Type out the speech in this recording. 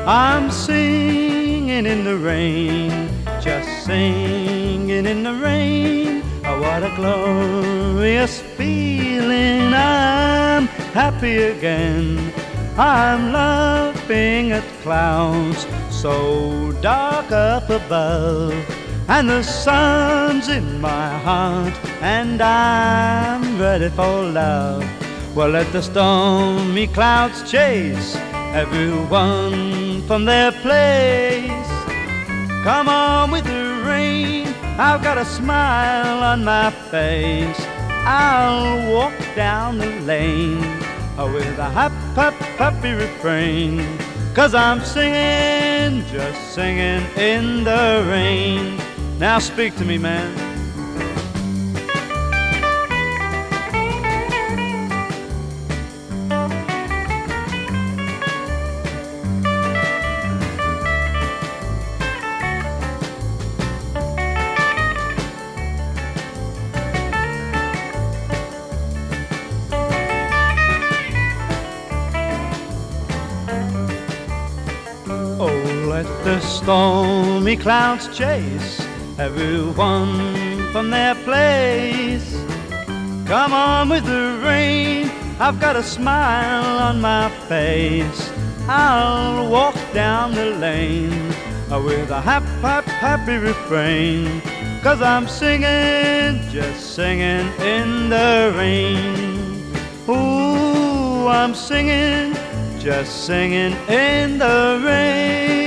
I'm singing in the rain, just singing in the rain. Oh, what a glorious feeling. I'm happy again. I'm laughing at clouds so dark up above, and the sun's in my heart, and I'm ready for love. Well, let the stormy clouds chase everyone from their place. Come on with the rain, I've got a smile on my face. I'll walk down the lane with a happy refrain, 'cause I'm singing, just singing in the rain. Now speak to me, man. Oh, let the stormy clouds chase everyone from their place. Come on with the rain, I've got a smile on my face. I'll walk down the lane with a happy refrain, 'cause I'm singing, just singing in the rain. Ooh, I'm singing, just singing in the rain.